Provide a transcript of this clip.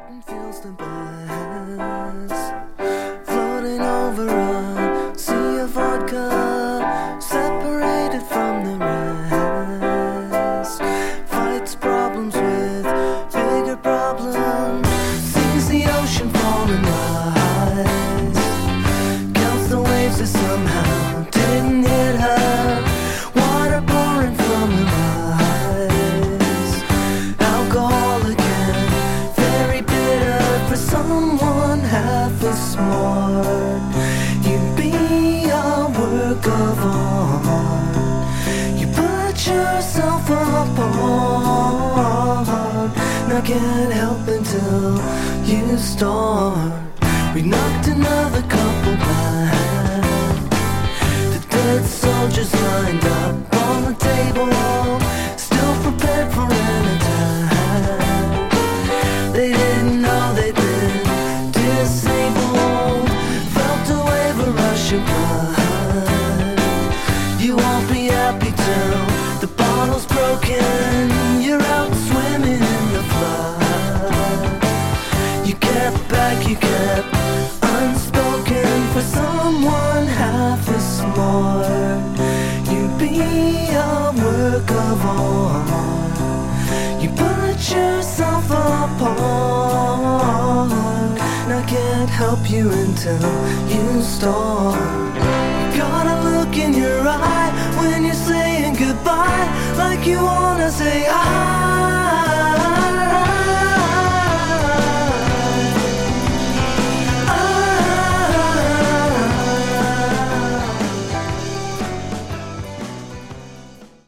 Nothing feels the best. Floating over a sea of vodka, separated from the rest. Fights problems with bigger problems. Sees the ocean fall and rise. Counts the waves that somehow didn't hit her. Water pouring from her eyes. Alcohol again, very bitter for someone half as smart. You'd be a work of art. You put yourself apart. Now can't help until you start. We knocked another couple back. The dead soldiers lined up on the table, still prepared for an attack. They didn't know they'd been disabled. Felt a wave of rushing blood. You won't be happy till the bottle's broken. You're out swimming in the flood. You kept back, you kept unspoken for someone half as smart. You'd be a work of art. You put yourself apart. And I can't help you until you start. You got a look in your eye when you're saying goodbye, like you wanna say hi.